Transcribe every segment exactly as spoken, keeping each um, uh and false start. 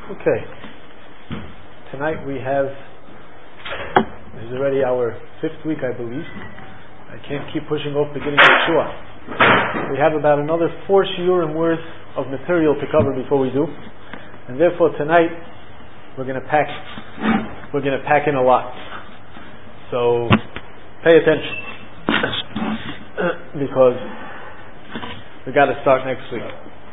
Okay. Tonight we have, this is already our fifth week, I believe. I can't keep pushing off beginning of Shua. We have about another four shiurim worth of material to cover before we do. And therefore tonight we're going to pack, we're going to pack in a lot. So pay attention. Because we got to start next week.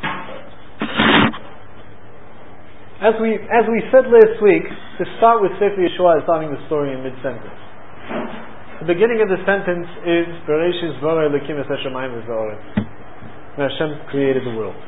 As we as we said last week, to start with Sefer Yeshua is starting the story in mid-sentence. The beginning of the sentence is Bereshis bara Elokim es hashamayim v'ha'aretz. When Hashem created the world.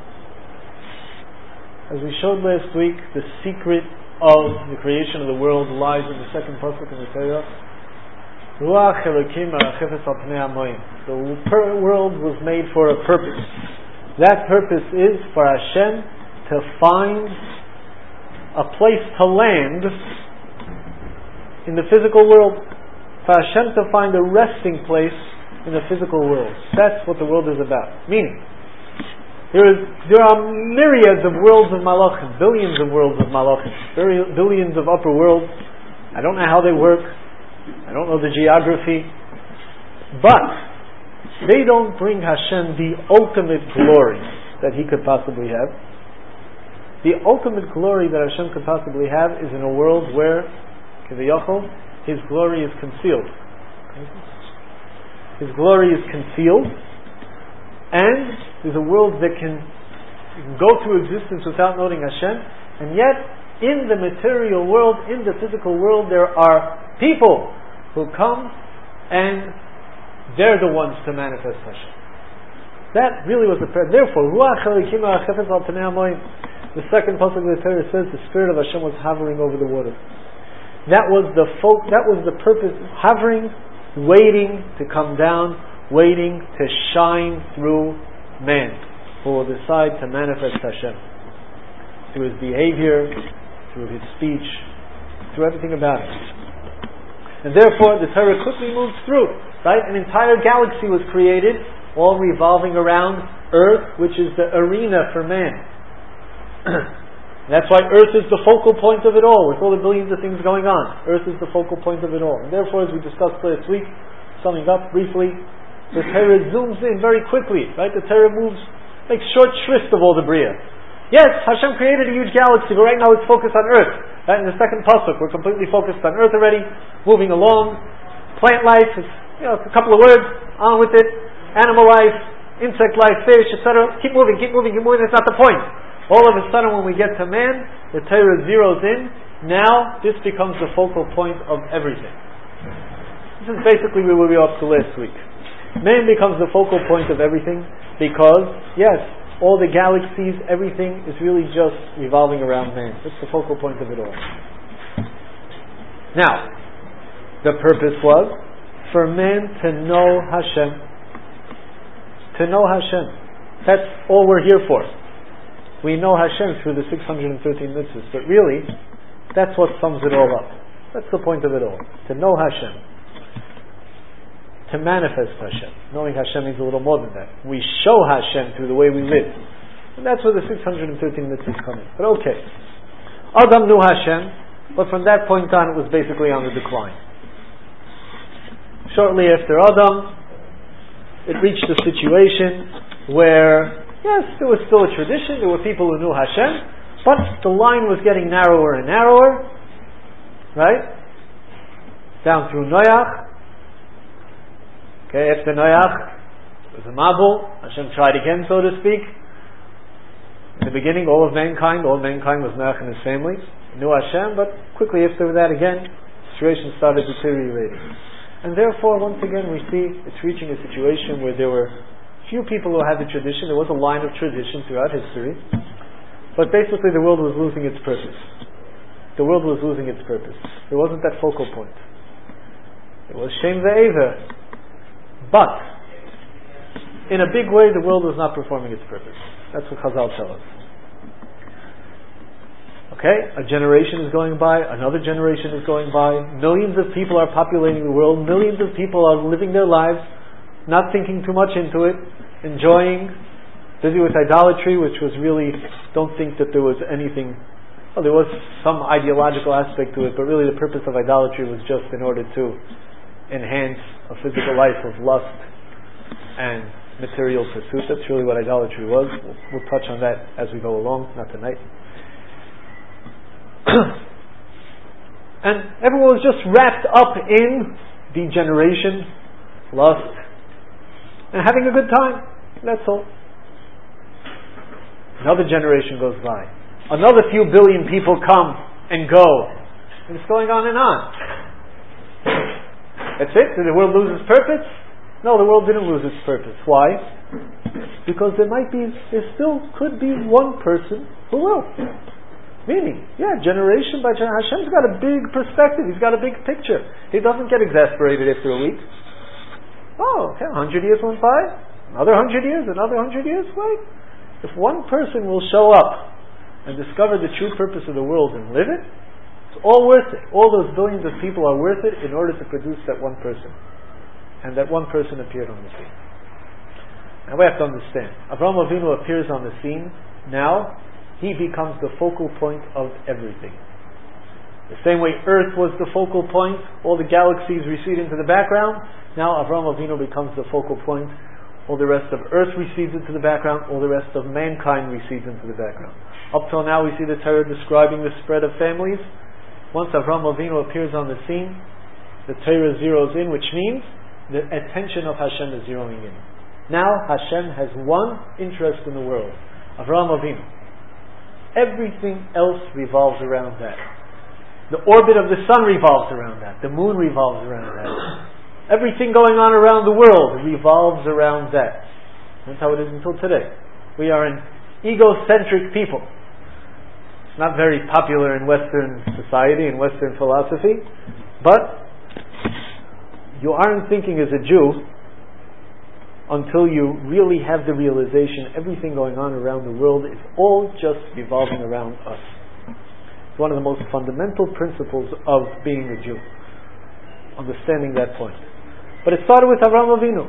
As we showed last week, the secret of the creation of the world lies in the second pasuk in the Torah. Ruach Elokim arachefes al pnei hamayim. The world was made for a purpose. That purpose is for Hashem to find a place to land in the physical world. For Hashem to find a resting place in the physical world. That's what the world is about. Meaning, there is there are myriads of worlds of malachim, billions of worlds of malachim, billions of upper worlds. I don't know how they work. I don't know the geography. But they don't bring Hashem the ultimate glory that He could possibly have. The ultimate glory that Hashem could possibly have is in a world where, Kiviyachol, His glory is concealed. His glory is concealed, and there's a world that can, can go through existence without noting Hashem, and yet, in the material world, in the physical world, there are people who come and they're the ones to manifest Hashem. That really was the prayer. Therefore, Ruach Elokim arachefes al pnei hamayim. The second pasuk of the Torah says the Spirit of Hashem was hovering over the water. That was the folk, that was the purpose, hovering, waiting to come down, waiting to shine through man, who will decide to manifest Hashem through his behavior, through his speech, through everything about it. And therefore, the Torah quickly moves through. Right, an entire galaxy was created, all revolving around Earth, which is the arena for man. That's why Earth is the focal point of it all, with all the billions of things going on. Earth is the focal point of it all. And therefore, as we discussed last week, summing up briefly, the Torah zooms in very quickly, right? The Torah moves, makes short shrift of all the Bria. Yes, Hashem created a huge galaxy, but right now it's focused on Earth. Right? In the second pasuk, we're completely focused on Earth already, moving along. Plant life, is, you know, a couple of words, on with it. Animal life, insect life, fish, et cetera. Keep moving, keep moving, keep moving, that's not the point. All of a sudden when we get to man, the Torah zeroes in. Now, this becomes the focal point of everything. This is basically where we were up to last week. Man becomes the focal point of everything because, yes, all the galaxies, everything is really just revolving around man. That's the focal point of it all. Now, the purpose was for man to know Hashem. To know Hashem. That's all we're here for. We know Hashem through the six hundred thirteen mitzvahs, but really, that's what sums it all up. That's the point of it all. To know Hashem. To manifest Hashem. Knowing Hashem means a little more than that. We show Hashem through the way we live. And that's where the six hundred thirteen mitzvahs come in. But okay. Adam knew Hashem, but from that point on it was basically on the decline. Shortly after Adam, it reached a situation where yes, there was still a tradition, there were people who knew Hashem, but the line was getting narrower and narrower, right? Down through Noach. Okay, after Noach, it was a Mabul, Hashem tried again, so to speak. In the beginning, all of mankind, all of mankind was Noach and his family, knew Hashem, but quickly after that again, the situation started deteriorating. And therefore, once again, we see it's reaching a situation where there were few people who had the tradition. There was a line of tradition throughout history, but basically the world was losing its purpose. The world was losing its purpose. There wasn't that focal point. It was Shem ve'eva, but in a big way the world was not performing its purpose. That's what Chazal tell us. Okay, a generation is going by, another generation is going by, millions of people are populating the world, millions of people are living their lives, not thinking too much into it, enjoying, busy with idolatry, which was really, don't think that there was anything Well, there was some ideological aspect to it, but really the purpose of idolatry was just in order to enhance a physical life of lust and material pursuit. That's really what idolatry was. We'll, we'll touch on that as we go along, not tonight. And everyone was just wrapped up in degeneration, lust, and having a good time. That's all. Another generation goes by. Another few billion people come and go. And it's going on and on. That's it? Did the world lose its purpose? No, the world didn't lose its purpose. Why? Because there might be, there still could be one person who will. Meaning, yeah, generation by generation. Hashem's got a big perspective. He's got a big picture. He doesn't get exasperated after a week. Oh, okay, a hundred years went by. Another hundred years, another hundred years. Wait. If one person will show up and discover the true purpose of the world and live it, it's all worth it. All those billions of people are worth it in order to produce that one person. And that one person appeared on the scene. Now we have to understand. Avraham Avinu appears on the scene. Now he becomes the focal point of everything. The same way Earth was the focal point, all the galaxies recede into the background. Now Avraham Avinu becomes the focal point. All the rest of Earth recedes into the background. All the rest of mankind recedes into the background. Up till now we see the Torah describing the spread of families. Once Avraham Avinu appears on the scene, the Torah zeroes in, which means the attention of Hashem is zeroing in. Now Hashem has one interest in the world, Avraham Avinu. Everything else revolves around that. The orbit of the sun revolves around that. The moon revolves around that. Everything going on around the world revolves around that. That's how it is until today. We are an egocentric people. It's not very popular in Western society, in Western philosophy, but you aren't thinking as a Jew until you really have the realization everything going on around the world is all just revolving around us. It's one of the most fundamental principles of being a Jew, understanding that point. But it started with Avraham Avinu.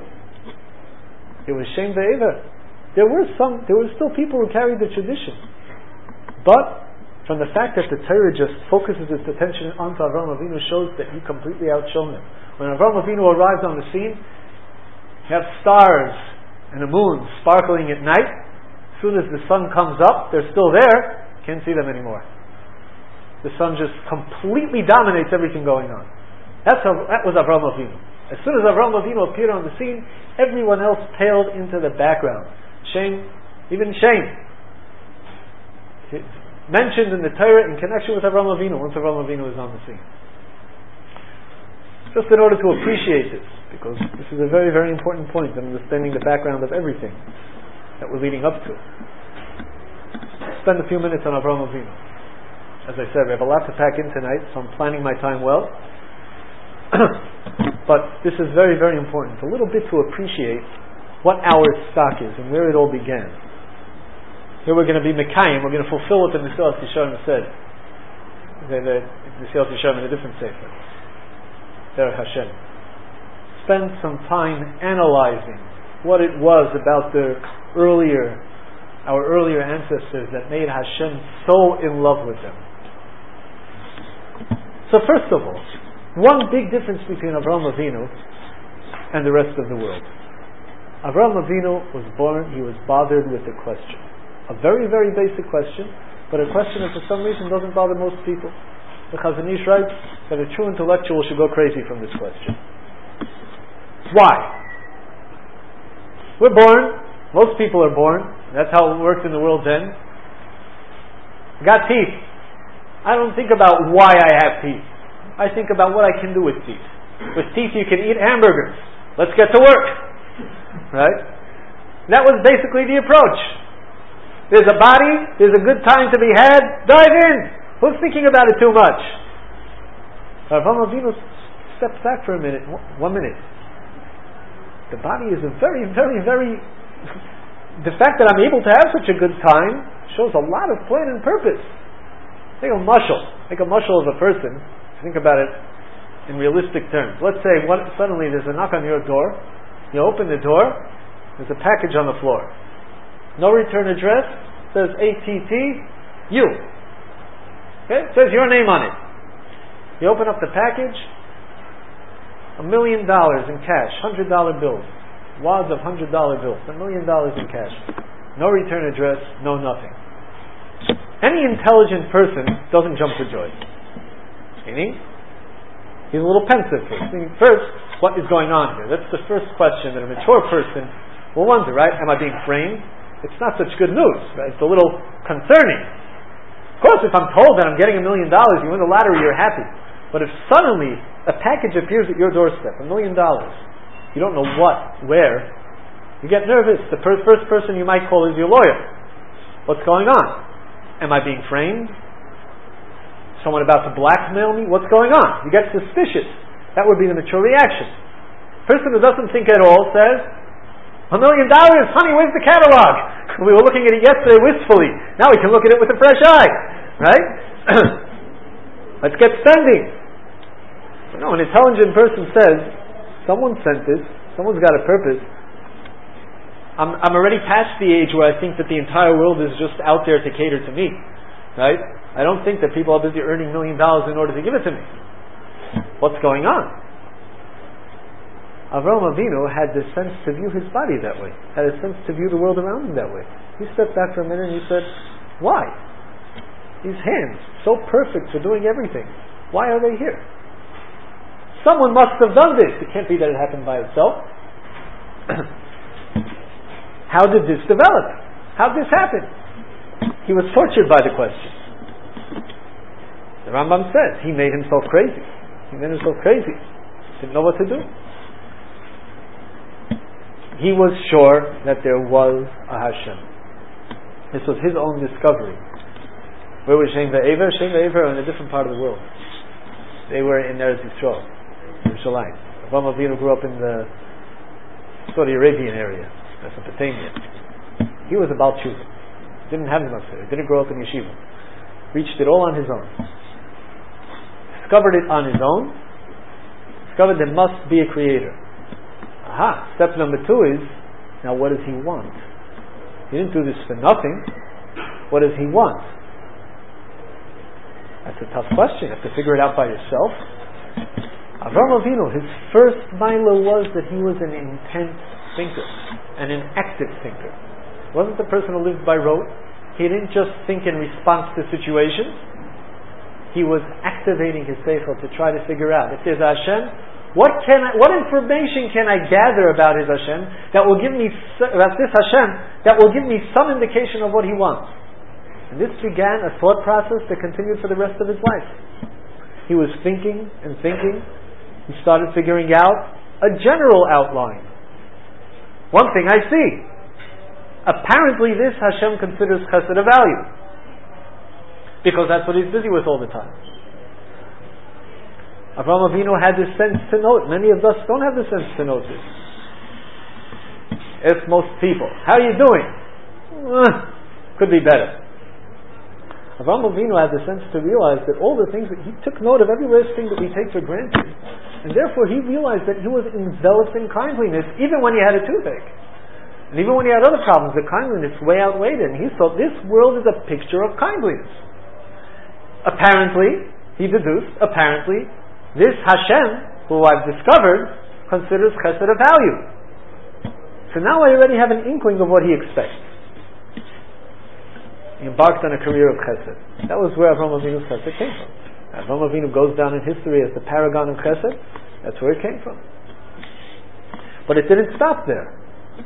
It was Shem Ve'ever. There were some, there were still people who carried the tradition. But from the fact that the Torah just focuses its attention onto Avraham Avinu shows that he completely outshone them. When Avraham Avinu arrived on the scene, you have stars and a moon sparkling at night. As soon as the sun comes up, they're still there. Can't see them anymore. The sun just completely dominates everything going on. That's how, that was Avraham Avinu. As soon as Avraham Avinu appeared on the scene, everyone else paled into the background. Shem, even Shem, it's mentioned in the Torah in connection with Avraham Avinu, once Avraham Avinu is on the scene. Just in order to appreciate this, because this is a very, very important point in understanding the background of everything that we're leading up to. Spend a few minutes on Avraham Avinu. As I said, we have a lot to pack in tonight, so I'm planning my time well. But this is very, very important. A little bit to appreciate what our stock is and where it all began. Here we're going to be Mekayim, we're going to fulfill what the Mesilas Yesharim said. The, the, the Mesilas Yesharim in a different sefer. Derech Hashem. Spend some time analyzing what it was about the earlier, our earlier ancestors that made Hashem so in love with them. So first of all, one big difference between Avraham Avinu and the rest of the world. Avraham Avinu was born, he was bothered with a question. A very, very basic question, but a question that for some reason doesn't bother most people. The Chazon Ish writes that a true intellectual should go crazy from this question. Why? We're born, most people are born, that's how it worked in the world's end. I got teeth. I don't think about why I have teeth. I think about what I can do with teeth. With teeth you can eat hamburgers. Let's get to work. Right? That was basically the approach. There's a body, there's a good time to be had, dive in. Who's thinking about it too much? Avraham Avinu steps back for a minute. One minute. The body is a very, very, very... The fact that I'm able to have such a good time shows a lot of plan and purpose. Take a mushal. Take a mushal of a person. Think about it in realistic terms. Let's say what, suddenly there's a knock on your door. You open the door. There's a package on the floor. No return address. Says A T T. You. Okay? It says your name on it. You open up the package, a million dollars in cash, hundred dollar bills, wads of hundred dollar bills, a million dollars in cash. No return address, no nothing. Any intelligent person doesn't jump for joy. Meaning, he's a little pensive first. Meaning, first, what is going on here? That's the first question that a mature person will wonder, right? Am I being framed? It's not such good news, right? It's a little concerning. Of course, if I'm told that I'm getting a million dollars, you win the lottery, you're happy. But if suddenly a package appears at your doorstep, a million dollars, you don't know what, where, you get nervous. The per- first person you might call is your lawyer. What's going on? Am I being framed? Someone about to blackmail me? What's going on? You get suspicious. That would be the mature reaction. Person who doesn't think at all says, a million dollars, honey, where's the catalog? We were looking at it yesterday wistfully. Now we can look at it with a fresh eye. Right? Let's get spending. But no, an intelligent person says, someone sent this, someone's got a purpose. I'm, I'm already past the age where I think that the entire world is just out there to cater to me. Right? I don't think that people are busy earning million dollars in order to give it to me. What's going on? Avraham Avinu had the sense to view his body that way, had a sense to view the world around him that way. He stepped back for a minute and he said, why? These hands, so perfect for doing everything, why are they here? Someone must have done this. It can't be that it happened by itself. How did this develop? How did this happen? He was tortured by the question. The Rambam says he made himself crazy. He made himself crazy. Didn't know what to do. He was sure that there was a Hashem. This was his own discovery. Where was Shem ve'Ever? Shem ve'Ever were in a different part of the world. They were in Eretz Yisrael, Yerushalayim. Avraham Avinu grew up in the Saudi Arabian area, Mesopotamia. He was about Tshuva. Didn't have enough there. Didn't grow up in yeshiva. Reached it all on his own. Discovered it on his own. Discovered there must be a creator. Aha. Step number two is, now what does he want? He didn't do this for nothing. What does he want? That's a tough question. You have to figure it out by yourself. Avraham Avinu, his first mila was that he was an intense thinker and an active thinker. He wasn't the person who lived by rote. He didn't just think in response to situations. He was activating his seichel to try to figure out, if there's a Hashem, what can I, what information can I gather about his Hashem that will give me, about this Hashem, that will give me some indication of what he wants? And this began a thought process that continued for the rest of his life. He was thinking and thinking. He started figuring out a general outline. One thing I see. Apparently this Hashem considers chesed a value. Because that's what he's busy with all the time. Avraham Avinu had the sense to know it. Many of us don't have the sense to know this. Ask most people, how are you doing? Uh, could be better. Avraham Avinu had the sense to realize that all the things that he took note of, every last thing that we take for granted, and therefore he realized that he was enveloped in kindliness even when he had a toothache. And even when he had other problems, the kindliness way outweighed it. And he thought this world is a picture of kindliness. Apparently, he deduced, apparently, this Hashem, who I've discovered, considers chesed a value. So now I already have an inkling of what he expects. He embarked on a career of chesed. That was where Avraham Avinu's chesed came from. Avraham Avinu goes down in history as the paragon of chesed. That's where it came from. But it didn't stop there.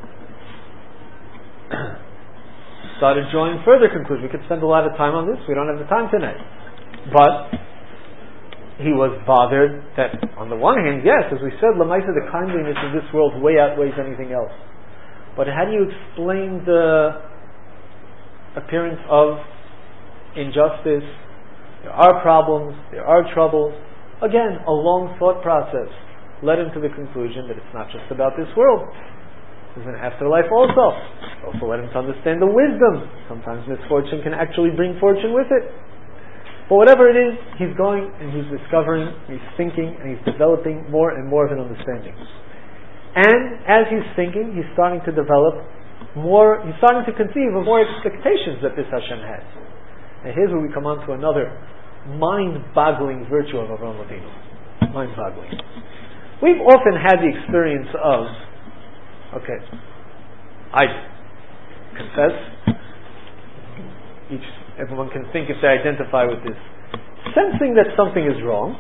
Started drawing further conclusions. We could spend a lot of time on this. We don't have the time tonight. But he was bothered that, on the one hand, yes, as we said, Lamaisa, the kindliness in this world way outweighs anything else. But how do you explain the appearance of injustice? There are problems, there are troubles. Again, a long thought process led him to the conclusion that it's not just about this world. There's an afterlife also. It also led him to understand the wisdom. Sometimes misfortune can actually bring fortune with it. But whatever it is, he's going and he's discovering, he's thinking, and he's developing more and more of an understanding. And as he's thinking, he's starting to develop more, he's starting to conceive of more expectations that this Hashem has. And here's where we come on to another mind-boggling virtue of Avraham Avinu. Mind-boggling. We've often had the experience of, okay, I confess, each everyone can think if they identify with this, sensing that something is wrong,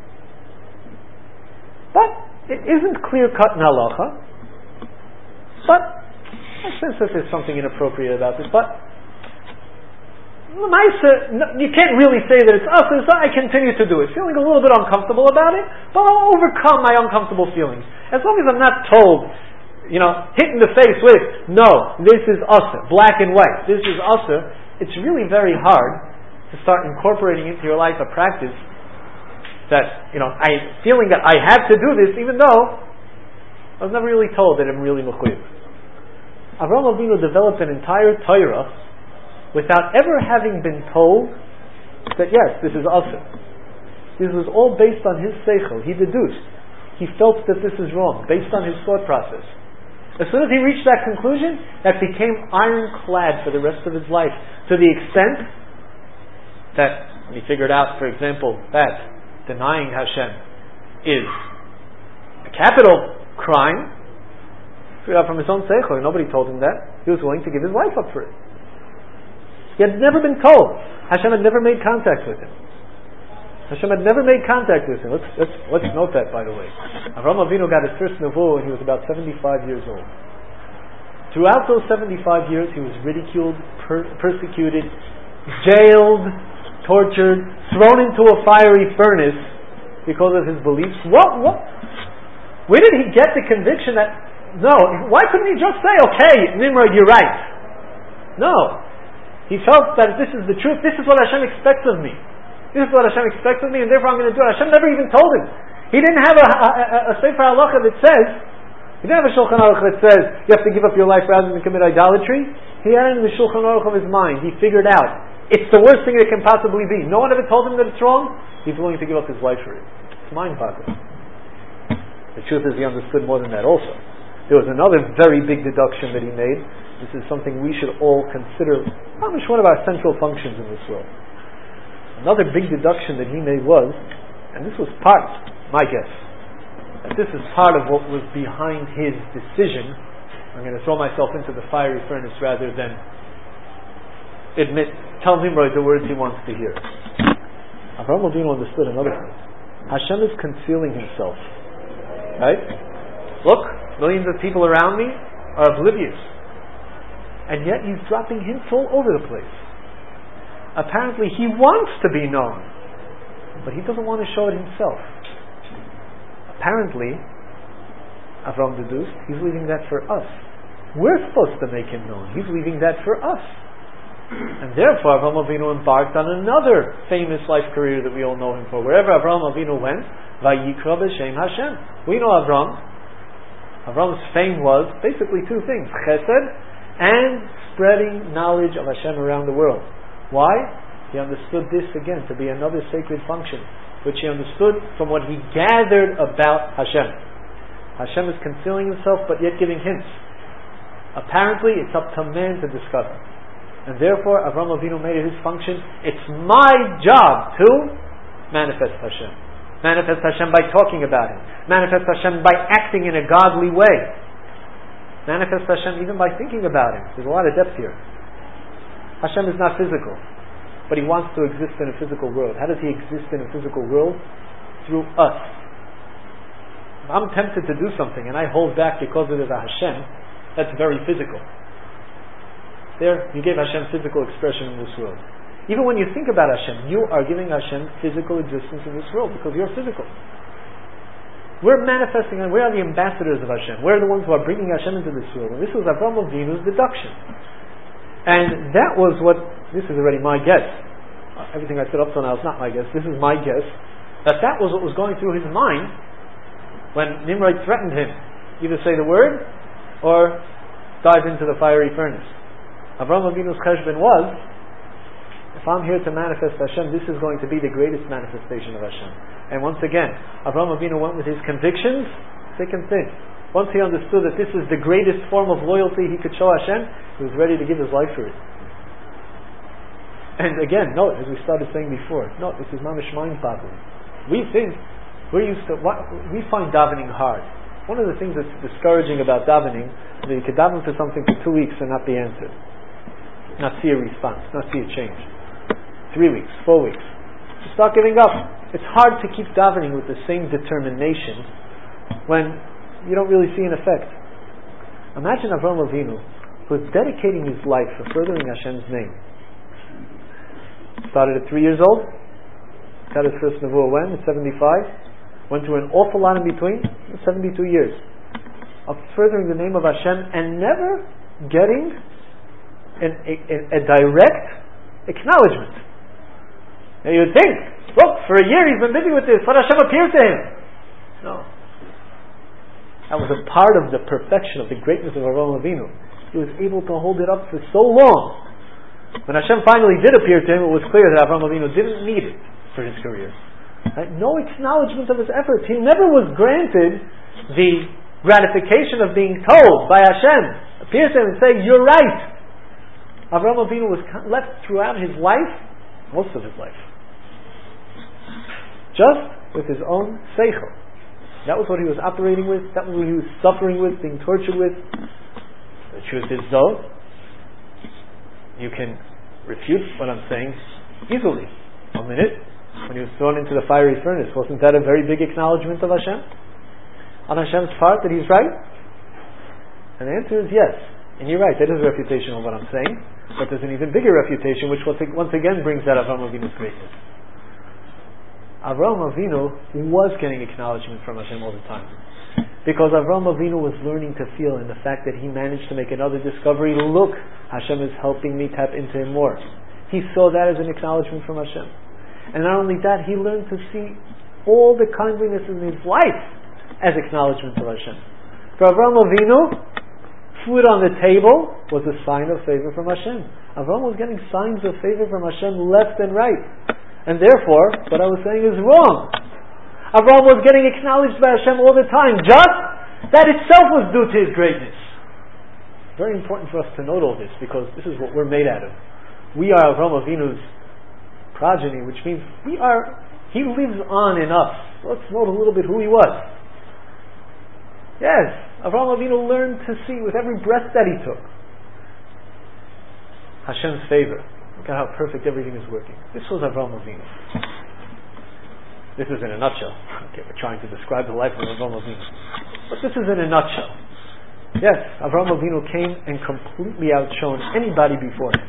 but it isn't clear-cut in halacha, but I sense that there's something inappropriate about this, but you can't really say that it's us, so I continue to do it, feeling a little bit uncomfortable about it, but I'll overcome my uncomfortable feelings. As long as I'm not told, you know, hit in the face with, no, this is usher, black and white, this is usher, it's really very hard to start incorporating into your life a practice that, you know, I feeling that I have to do this, even though I was never really told that I'm really mechuyev. Avraham Avinu developed an entire Torah without ever having been told that yes, this is usher. This was all based on his seichel. He deduced. He felt that this is wrong, based on his thought process. As soon as he reached that conclusion, that became ironclad for the rest of his life, to the extent that when he figured out, for example, that denying Hashem is a capital crime, figured out from his own seichel, nobody told him that, he was willing to give his life up for it. He had never been told. Hashem had never made contact with him. Hashem had never made contact with him. Let's, let's, let's note that, by the way. Avraham Avinu got his first nevuah when he was about seventy-five years old. Throughout those seventy-five years, he was ridiculed, per- persecuted, jailed, tortured, thrown into a fiery furnace because of his beliefs. What? What? Where did he get the conviction that, no, why couldn't he just say, okay, Nimrod, you're right? No. He felt that this is the truth. This is what Hashem expects of me. This is what Hashem expects of me, and therefore I'm going to do it. Hashem never even told him. He didn't have a, a, a, a Sefer Halacha that says, he didn't have a Shulchan Aruch that says, you have to give up your life rather than commit idolatry. He had it in the Shulchan Aruch of his mind. He figured out, it's the worst thing that can possibly be. No one ever told him that it's wrong. He's willing to give up his life for it. It's mind-boggling. The truth is he understood more than that also. There was another very big deduction that he made. This is something we should all consider probably one of our central functions in this world. Another big deduction that he made was, and this was part, my guess, that this is part of what was behind his decision. I'm going to throw myself into the fiery furnace rather than admit, tell Nimrod the words he wants to hear. Avraham Avinu understood another thing. Hashem is concealing himself. Right? Look, millions of people around me are oblivious. And yet he's dropping hints all over the place. Apparently he wants to be known, but he doesn't want to show it himself. Apparently, Avram deduced, he's leaving that for us. We're supposed to make him known. He's leaving that for us. And therefore Avram Avinu embarked on another famous life career that we all know him for. Wherever Avram Avinu went, Vayikra b'Shem Hashem. We know Avram. Avram's fame was basically two things. Chesed and spreading knowledge of Hashem around the world. Why? He understood this again to be another sacred function, which he understood from what he gathered about Hashem. Hashem is concealing himself but yet giving hints. Apparently it's up to man to discover. And therefore Avram Avinu made it his function. It's my job to manifest Hashem. Manifest Hashem by talking about Him. Manifest Hashem by acting in a godly way. Manifest Hashem even by thinking about Him. There's a lot of depth here. Hashem is not physical, but He wants to exist in a physical world. How does He exist in a physical world? Through us. If I'm tempted to do something and I hold back because it is a Hashem, that's very physical. There, you gave Hashem physical expression in this world. Even when you think about Hashem, you are giving Hashem physical existence in this world because you're physical. We're manifesting, and we are the ambassadors of Hashem. We're the ones who are bringing Hashem into this world. And this was Avraham Avinu's deduction. And that was what, this is already my guess. Everything I said up till now is not my guess. This is my guess. That that was what was going through his mind when Nimrod threatened him. Either say the word or dive into the fiery furnace. Avraham Avinu's cheshbon was, if I'm here to manifest Hashem, this is going to be the greatest manifestation of Hashem. And once again, Avraham Avinu went with his convictions, thick and thin. Once he understood that this is the greatest form of loyalty he could show Hashem, he was ready to give his life for it. And again, note, as we started saying before, note, this is mamish mind-boggling. We think, we're used to, what, we find davening hard. One of the things that's discouraging about davening is that you can daven for something for two weeks and not be answered. Not see a response, not see a change. Three weeks, four weeks. You start giving up. It's hard to keep davening with the same determination when you don't really see an effect. Imagine Avraham Avinu, who was dedicating his life for furthering Hashem's name. Started at three years old, got his first nevuah when? At seventy-five. Went through an awful lot in between, seventy-two years, of furthering the name of Hashem and never getting an, a, a, a direct acknowledgement. Now you would think, look, for a year he's been busy with this, let Hashem appear to him. No. That was a part of the perfection of the greatness of Avraham Avinu. He was able to hold it up for so long. When Hashem finally did appear to him, it was clear that Avraham Avinu didn't need it for his career. Right? No acknowledgement of his efforts. He never was granted the gratification of being told by Hashem, appears to him and saying, you're right. Avraham Avinu was left throughout his life, most of his life, just with his own seichel. That was what he was operating with, that was what he was suffering with, being tortured with. The truth is though, you can refute what I'm saying easily. One minute, when he was thrown into the fiery furnace, wasn't that a very big acknowledgement of Hashem? On Hashem's part that he's right? And the answer is yes. And you're right, that is a refutation of what I'm saying, but there's an even bigger refutation which once again brings out Avraham Avinu's greatness. Avraham Avinu was getting acknowledgement from Hashem all the time. Because Avraham Avinu was learning to feel in the fact that he managed to make another discovery. Look, Hashem is helping me tap into him more. He saw that as an acknowledgement from Hashem. And not only that, he learned to see all the kindliness in his life as acknowledgement of Hashem. For Avraham Avinu, food on the table was a sign of favor from Hashem. Avraham was getting signs of favor from Hashem left and right. And therefore, what I was saying is wrong. Avraham was getting acknowledged by Hashem all the time. Just that itself was due to his greatness. Very important for us to note all this, because this is what we're made out of. We are Avraham Avinu's progeny, which means we are, he lives on in us. Let's note a little bit who he was. Yes, Avraham Avinu learned to see with every breath that he took Hashem's favor. Look at how perfect everything is working. This was Avraham Avinu. This is in a nutshell. Okay, we're trying to describe the life of Avraham Avinu. But this is in a nutshell. Yes, Avraham Avinu came and completely outshone anybody before him.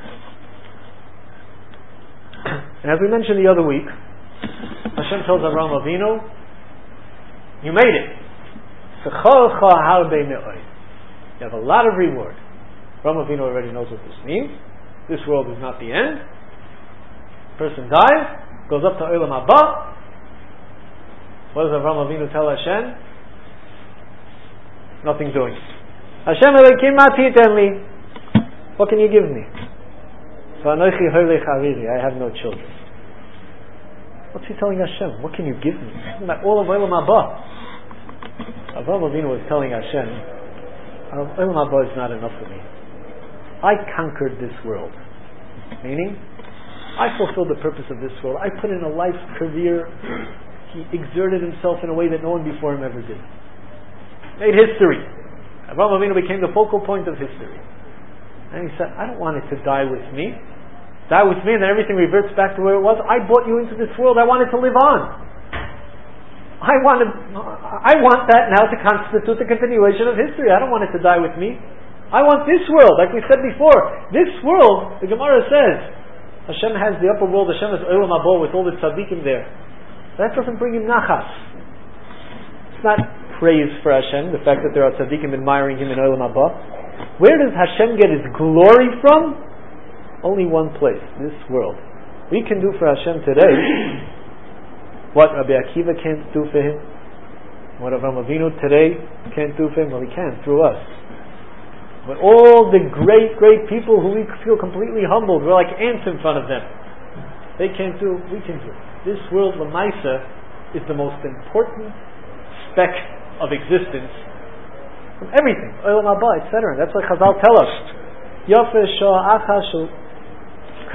And as we mentioned the other week, Hashem tells Avraham Avinu, you made it. You have a lot of reward. Avraham Avinu already knows what this means. This world is not the end. Person dies, goes up to Olam Haba. What does Avraham Avinu tell Hashem? Nothing doing. Hashem Elokim ma titen li. What can you give me? V'anochi holech hariri. I have no children. What's he telling Hashem? What can you give me? Like all of Olam Haba. Avraham Avinu was telling Hashem, Olam Haba is not enough for me. I conquered this world. Meaning, I fulfilled the purpose of this world. I put in a life career. He exerted himself in a way that no one before him ever did. Made history. Avraham Avinu became the focal point of history. And he said, I don't want it to die with me. Die with me and then everything reverts back to where it was. I brought you into this world. I want it to live on. I want to, I want that now to constitute the continuation of history. I don't want it to die with me. I want this world, like we said before. This world, the Gemara says, Hashem has the upper world, Hashem has Olam Haba with all the tzaddikim there. That doesn't bring him nachas. It's not praise for Hashem, the fact that there are tzaddikim admiring him in Olam Haba. Where does Hashem get his glory from? Only one place, this world. We can do for Hashem today what Rabbi Akiva can't do for him, what Avraham Avinu today can't do for him. Well, he can, through us. But all the great, great people who we feel completely humbled, we're like ants in front of them. They can't do, we can do. This world, Lamaisa, is the most important speck of existence from everything. Olam Haba, et cetera. That's what Chazal tell us. Yafeh shah achashul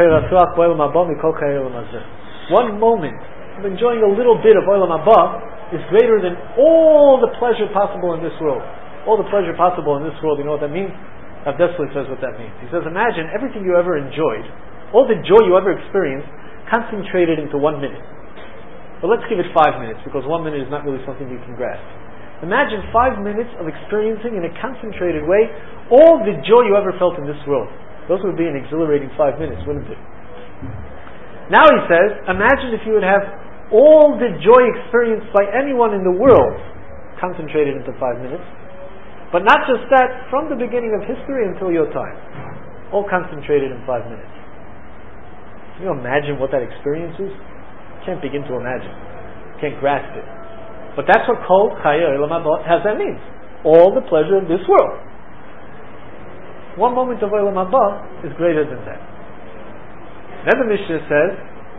One moment of enjoying a little bit of Olam Haba is greater than all the pleasure possible in this world. All the pleasure possible in this world, you know what that means? Rav Dessler says what that means. He says, imagine everything you ever enjoyed, all the joy you ever experienced, concentrated into one minute. But let's give it five minutes, because one minute is not really something you can grasp. Imagine five minutes of experiencing in a concentrated way all the joy you ever felt in this world. Those would be an exhilarating five minutes, wouldn't it? Now he says, imagine if you would have all the joy experienced by anyone in the world concentrated into five minutes. But not just that, from the beginning of history until your time. All concentrated in five minutes. Can you imagine what that experience is? Can't begin to imagine. Can't grasp it. But that's what Kol Chaya Olam Haba has that means. All the pleasure of this world. One moment of Olam Haba is greater than that. Then the Mishnah says,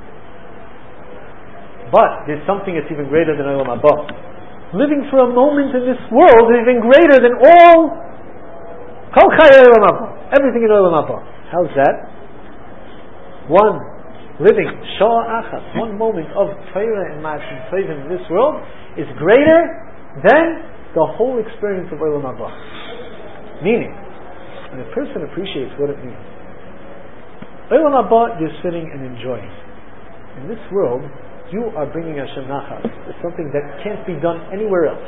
but there's something that's even greater than Olam Haba. Living for a moment in this world is even greater than all Kol Chaya Olam Haba. Everything in Olam Haba. How's that? One living Sha'ah Achas, one moment of Torah and Ma'asim Tovim in this world is greater than the whole experience of Olam Haba. Meaning, when a person appreciates what it means, Olam Haba you're sitting and enjoying. In this world, you are bringing Hashem Nachas. It's something that can't be done anywhere else.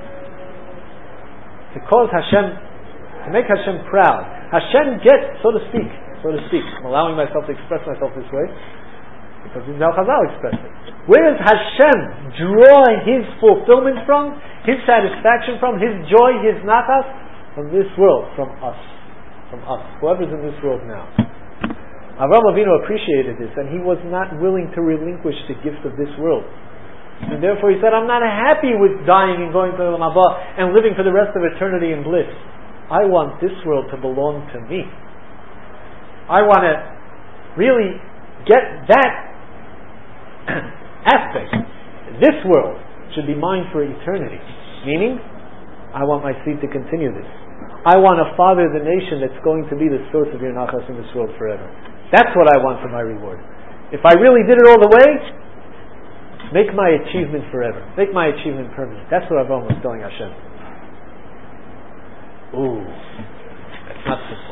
To cause Hashem, to make Hashem proud. Hashem gets, so to speak, so to speak. I'm allowing myself to express myself this way because this is how Chazal expressed it. Where does Hashem draw His fulfillment from, His satisfaction from, His joy, His Nachas? From this world, from us. From us. Whoever's in this world now. Avraham Avinu appreciated this, and he was not willing to relinquish the gift of this world. And therefore he said, I'm not happy with dying and going to Olam Haba and living for the rest of eternity in bliss. I want this world to belong to me. I want to really get that aspect. This world should be mine for eternity. Meaning, I want my seed to continue this. I want to father the nation that's going to be the source of your nachas in this world forever. That's what I want for my reward. If I really did it all the way, make my achievement forever. Make my achievement permanent. That's what Avraham was telling Hashem. Ooh, that's not simple.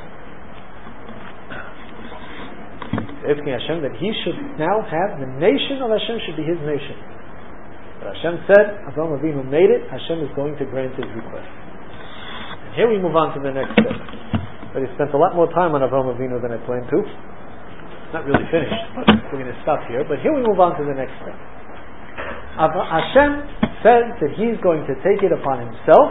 Asking Hashem that he should now have, the nation of Hashem should be his nation. But Hashem said, Avraham Avinu made it, Hashem is going to grant his request. And here we move on to the next step. But he spent a lot more time on Avraham Avinu than I planned to. Not really finished, but we're going to stop here. But here we move on to the next step. Hashem says that He's going to take it upon Himself.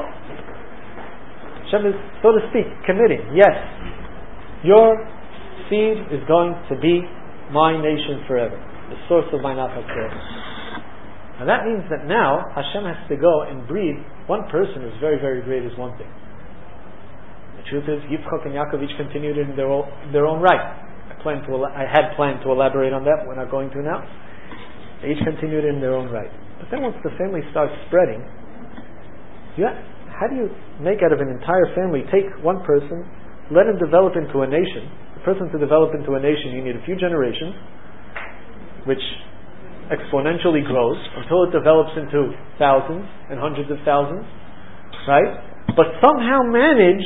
Hashem is, so to speak, committing. Yes, your seed is going to be my nation forever, the source of my nachas forever. And that means that now Hashem has to go and breed one person who's very, very great is one thing. The truth is, Yitzchak and Yaakov each continued in their own, their own right. Plan to, I had planned to elaborate on that. We're not going to now. They each continued in their own right. But then once the family starts spreading, you have, how do you make out of an entire family, take one person, let him develop into a nation. A person to develop into a nation, you need a few generations, which exponentially grows until it develops into thousands and hundreds of thousands, right? But somehow manage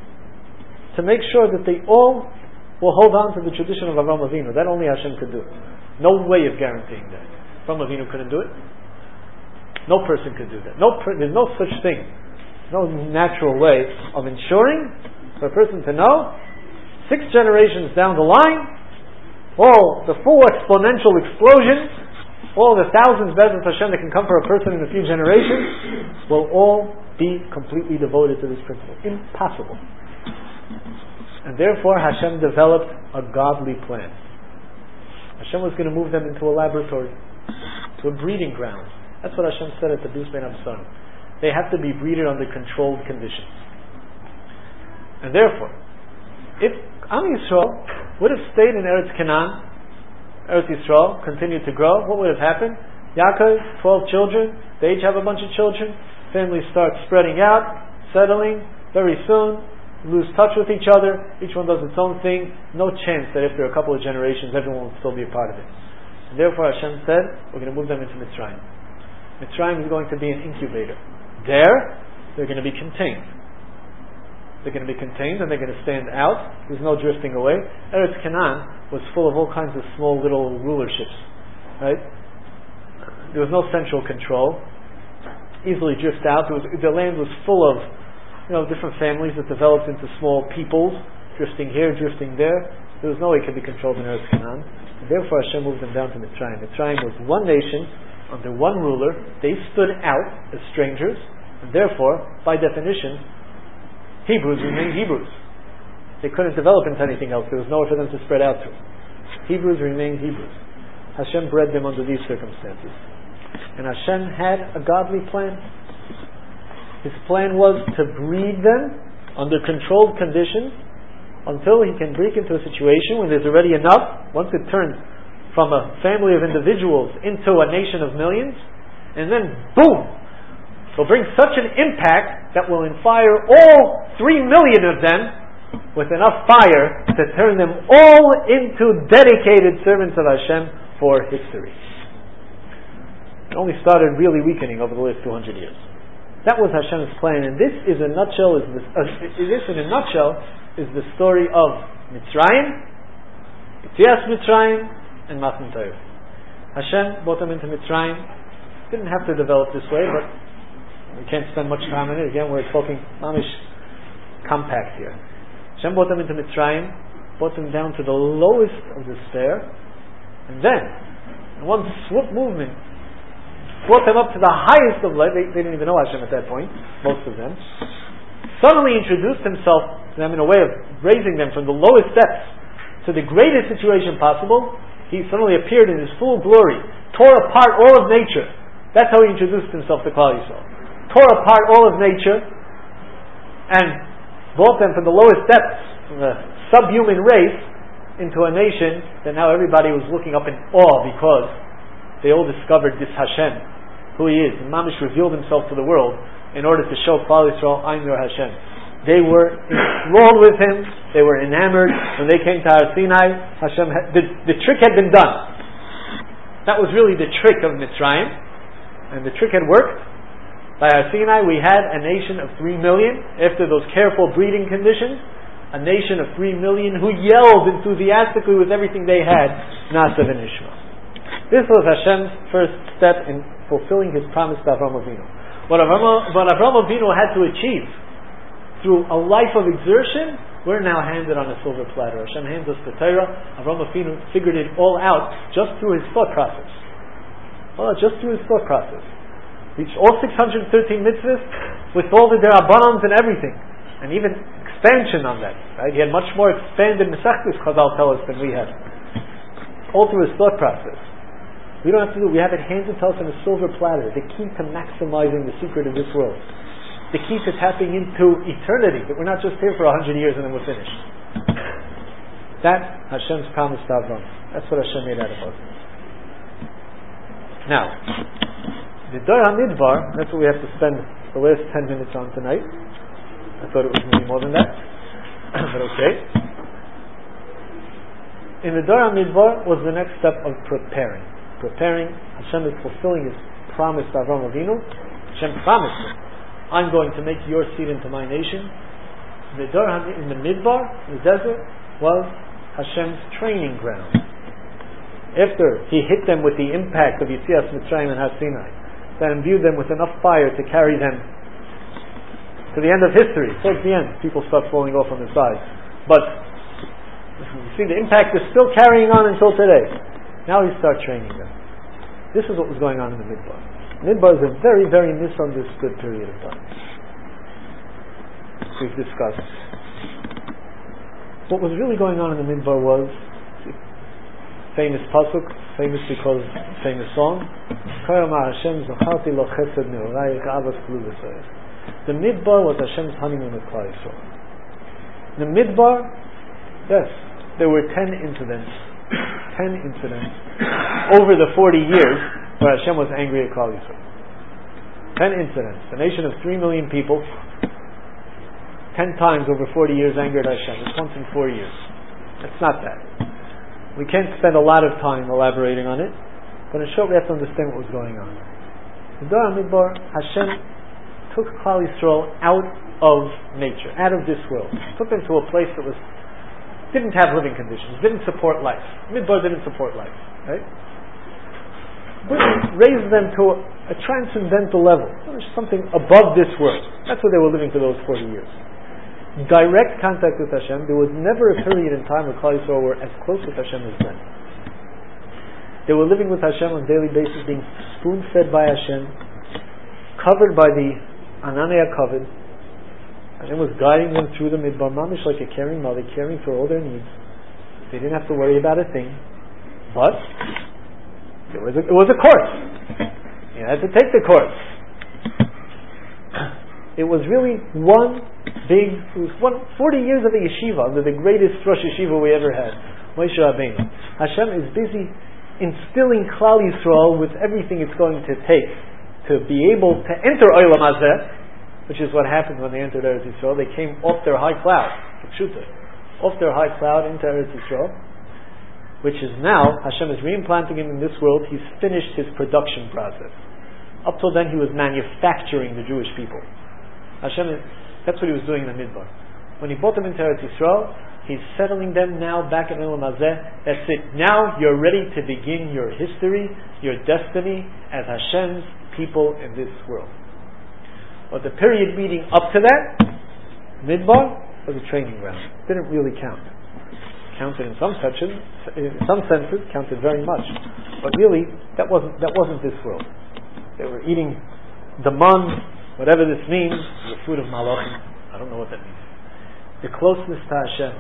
to make sure that they all will hold on to the tradition of Avraham Avinu. That only Hashem could do. No way of guaranteeing that. Avraham Avinu couldn't do it. No person could do that. No, there's no such thing. No natural way of ensuring for a person to know six generations down the line, all the full exponential explosion, all the thousands of Bezrat Hashem that can come for a person in a few generations will all be completely devoted to this principle. Impossible. And therefore Hashem developed a godly plan. Hashem was going to move them into a laboratory, to a breeding ground. That's what Hashem said at the Bris Bein Absarim. They have to be breeded under controlled conditions. And therefore, if Am Yisrael would have stayed in Eretz Canaan, Eretz Yisrael continued to grow, what would have happened? Yaakov, twelve children, they each have a bunch of children, families start spreading out, settling, very soon lose touch with each other, each one does its own thing, no chance that after a couple of generations everyone will still be a part of it. And therefore Hashem said, we're going to move them into Mitzrayim. Mitzrayim is going to be an incubator. There, they're going to be contained. They're going to be contained and they're going to stand out. There's no drifting away. Eretz Canaan was full of all kinds of small little rulerships. Right? There was no central control. Easily drift out. There was, the land was full of, you know, different families that developed into small peoples, drifting here, drifting there. There was no way it could be controlled in Eretz Canaan. And therefore Hashem moved them down to Mitzrayim. Mitzrayim was one nation under one ruler. They stood out as strangers, and therefore, by definition, Hebrews remained Hebrews. They couldn't develop into anything else. There was nowhere for them to spread out to. Hebrews remained Hebrews. Hashem bred them under these circumstances. And Hashem had a godly plan. His plan was to breed them under controlled conditions until he can break into a situation when there's already enough. Once it turns from a family of individuals into a nation of millions, and then boom, will bring such an impact that will inspire all three million of them with enough fire to turn them all into dedicated servants of Hashem for history. It only started really weakening over the last two hundred years. That was Hashem's plan, and this is a nutshell. Is this, uh, this in a nutshell is the story of Mitzrayim, Yetzias Mitzrayim, and Matan Torah. Hashem brought them into Mitzrayim. Didn't have to develop this way, but we can't spend much time on it. Again, we're talking mamish compact here. Hashem brought them into Mitzrayim, brought them down to the lowest of despair, and then, in one swift movement, brought them up to the highest of life. They, they didn't even know Hashem at that point, most of them. Suddenly introduced himself to them in a way of raising them from the lowest depths to the greatest situation possible. He suddenly appeared in his full glory, tore apart all of nature. That's how he introduced himself to Klal Yisrael. Tore apart all of nature and brought them from the lowest depths, from the subhuman race, into a nation that now everybody was looking up in awe because they all discovered this Hashem, who he is. And Mamish revealed himself to the world in order to show Klal Yisrael, I'm your Hashem. They were enthralled with him. They were enamored. When they came to Har Sinai, Hashem had, the, the trick had been done. That was really the trick of Mitzrayim, and the trick had worked. By Har Sinai, we had a nation of three million. After those careful breeding conditions, a nation of three million who yelled enthusiastically with everything they had, Na'aseh v'Nishma. This was Hashem's first step in fulfilling His promise to Avraham Avinu. What Avraham, what Avraham Avinu had to achieve through a life of exertion, we're now handed on a silver platter. Hashem hands us the Torah. Avraham Avinu figured it all out just through his thought process. Well, just through his thought process. Reached all six hundred thirteen mitzvahs with all the derabbanans and everything, and even expansion on that. Right? He had much more expanded Mesechtes, Chazal tell us, than we had. All through his thought process. We don't have to do it. We have it handed to us on a silver platter. The key to maximizing the secret of this world. The key to tapping into eternity. That we're not just here for a hundred years and then we're finished. That's Hashem's promise to Avram. That's what Hashem made out of us. Now, the Dor HaMidbar, that's what we have to spend the last ten minutes on tonight. I thought it was going to be more than that. But okay. In the Dor HaMidbar was the next step of preparing. Preparing, Hashem is fulfilling His promise to Avraham Avinu. Hashem promised him, I'm going to make your seed into my nation. The Dor HaMidbar, in the Midbar, the desert, was Hashem's training ground. After He hit them with the impact of Yetzias Mitzrayim and Har Sinai, that imbued them with enough fire to carry them to the end of history. Towards the end, people start falling off on the side. But, you see, the impact is still carrying on until today. Now He starts training them. This is what was going on in the Midbar. Midbar is a very, very misunderstood period of time. We've discussed. What was really going on in the Midbar was famous pasuk, famous because famous song. The Midbar was Hashem's honeymoon with Klal Yisrael. The Midbar, yes, there were ten incidents, ten incidents over the forty years where Hashem was angry at Klal Yisrael. Ten incidents. A nation of three million people. ten times over forty years angered Hashem. It's once in four years. It's not that. We can't spend a lot of time elaborating on it, but in short we have to understand what was going on. In Dor HaMidbar, Hashem took Klal Yisrael out of nature, out of this world. Took them to a place that was didn't have living conditions, didn't support life. Midbar didn't support life, right? Raised them to a, a transcendental level, something above this world. That's where they were living for those forty years. Direct contact with Hashem. There was never a period in time where Klal Yisrael were as close with Hashem as then. They were living with Hashem on a daily basis, being spoon-fed by Hashem, covered by the Ananei HaKavod. Hashem was guiding them through the Midbar, mamish like a caring mother, caring for all their needs. They didn't have to worry about a thing, but it was a, it was a course. You had to take the course. It was really one big, it was one, forty years of a yeshiva, under the greatest Rosh Yeshiva we ever had, Moshe Rabbeinu. Hashem is busy instilling Klal Yisrael with everything it's going to take to be able to enter Olam Hazeh, which is what happened when they entered Eretz Yisrael. They came off their high cloud, off their high cloud into Eretz Yisrael, which is now, Hashem is reimplanting him in this world. He's finished his production process. Up till then he was manufacturing the Jewish people. Hashem, is, that's what he was doing in the Midbar. When he brought them into Eretz Yisrael, he's settling them now back in Olam Hazeh. That's it. Now you're ready to begin your history, your destiny as Hashem's people in this world. But the period leading up to that, Midbar, was a training ground. It didn't really count. Counted in some senses, in some senses, counted very much. But really, that wasn't that wasn't this world. They were eating the man, whatever this means, the food of Malachim. I don't know what that means. The closeness to Hashem,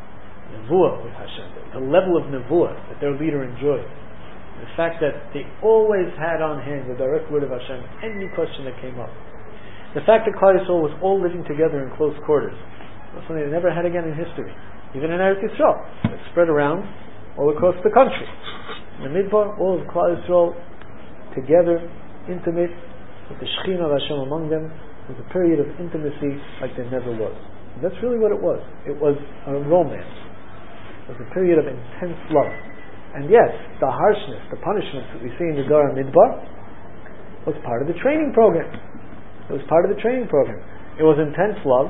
Nevuah with Hashem, the level of Nevuah that their leader enjoyed. The fact that they always had on hand the direct word of Hashem, any question that came up. The fact that Klal Yisrael was all living together in close quarters was something they never had again in history. Even in Eretz Yisrael, it spread around all across the country. In the Midbar, all of Klal Yisrael together, intimate, with the Shekhinah of Hashem among them. It was a period of intimacy like there never was. And that's really what it was. It was a romance. It was a period of intense love. And yes, the harshness, the punishments that we see in the Dor HaMidbar was part of the training program. It was part of the training program. It was intense love.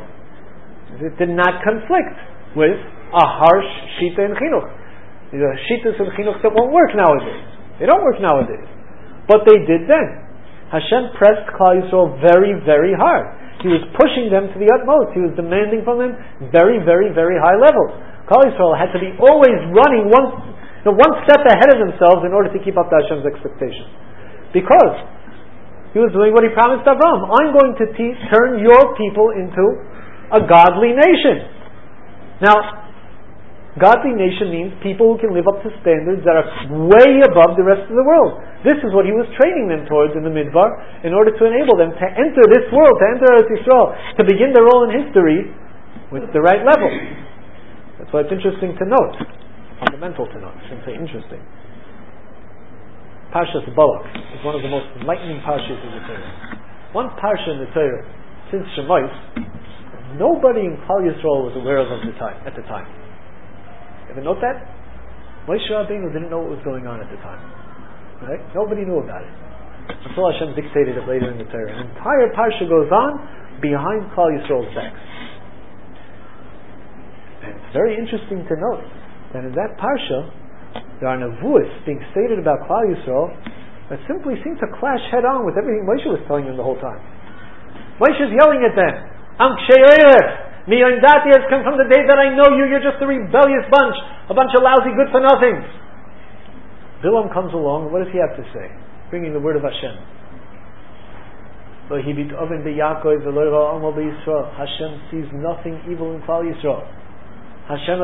It did not conflict with a harsh shita and chinuch. These are shitas and chinuch that won't work nowadays. They don't work nowadays. But they did then. Hashem pressed Klal Yisrael very, very hard. He was pushing them to the utmost. He was demanding from them very, very, very high levels. Klal Yisrael had to be always running one, you know, one step ahead of themselves in order to keep up to Hashem's expectations. Because he was doing what he promised Abraham. I'm going to te- turn your people into a godly nation. Now, godly nation means people who can live up to standards that are way above the rest of the world. This is what he was training them towards in the Midbar in order to enable them to enter this world, to enter Eretz Yisrael, to begin their role in history with the right level. That's why it's interesting to note, fundamental to note. I shouldn't say interesting. Parshas Balak is one of the most enlightening parshas in the Torah. One parsha in the Torah, since Shemais, nobody in Klal Yisrael was aware of at the time. At the time, ever note that? Moshe Rabbeinu didn't know what was going on at the time. Right? Nobody knew about it until Hashem dictated it later in the Torah. An entire parsha goes on behind Klal Yisrael's backs, and it's very interesting to note that in that parsha there are nevuos being stated about Klal Yisrael that simply seem to clash head on with everything Moshe was telling them the whole time. Moshe is yelling at them, Am Kshei Orech, Mi Yondati has come from the day that I know you, you're just a rebellious bunch, a bunch of lousy good for nothings. Bilam comes along, and what does he have to say? Bringing the word of Hashem. Hashem sees nothing evil in Klal Yisrael. Hashem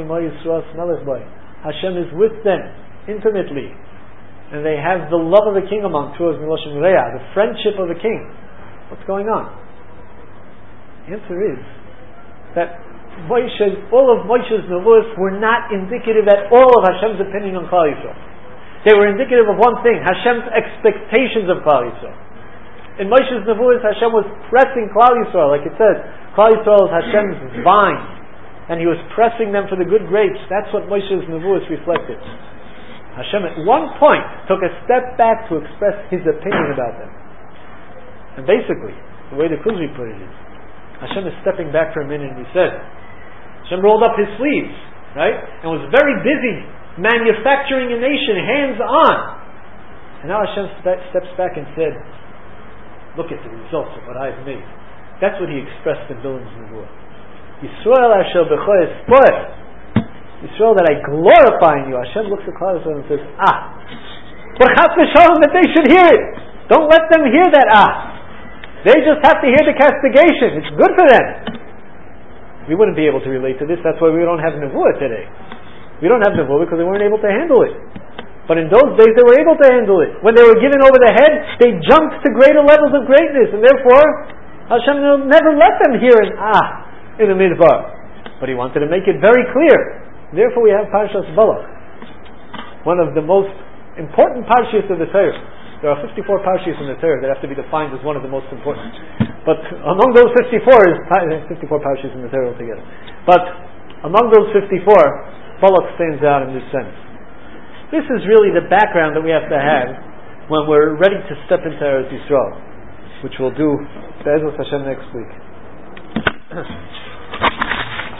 Hashem is with them intimately, and they have the love of the king among two of Miloshem Reah, the friendship of the king. What's going on? The answer is that Moshe, all of Moshe's nevuos were not indicative at all of Hashem's opinion on Klal Yisrael. They were indicative of one thing: Hashem's expectations of Klal Yisrael. In Moshe's Nevuos, Hashem was pressing Klal Yisrael, like it says, Klal Yisrael is Hashem's vine, and He was pressing them for the good grapes. That's what Moshe's Nevuos reflected. Hashem at one point took a step back to express His opinion about them. And basically, the way the Kuzri put it is, Hashem is stepping back for a minute and He said, Hashem rolled up His sleeves, right? And was very busy manufacturing a nation, hands on. And now Hashem st- steps back and said, look at the results of what I've made. That's what He expressed in Bilam's Nevuah. Yisrael Asher B'cho Espoeh. Yisrael, that I glorify in you. Hashem looks at Klal Yisrael and says, ah. But Chas v'Shalom, that they should hear it. Don't let them hear that ah. They just have to hear the castigation. It's good for them. We wouldn't be able to relate to this. That's why we don't have Nevuah today. We don't have Nevuah because they weren't able to handle it. But in those days they were able to handle it. When they were given over the head, they jumped to greater levels of greatness. And therefore, Hashem will never let them hear an ah in the midbar. But He wanted to make it very clear. Therefore we have Parshas Balak. One of the most important parshas of the Torah. There are fifty-four parshas in the Torah that have to be defined as one of the most important. But among those fifty-four is fifty-four parshas in the Torah altogether. But among those fifty-four, Balak stands out in this sense. This is really the background that we have to have when we're ready to step into Eretz Yisrael, which we'll do Be'ezus Hashem next week.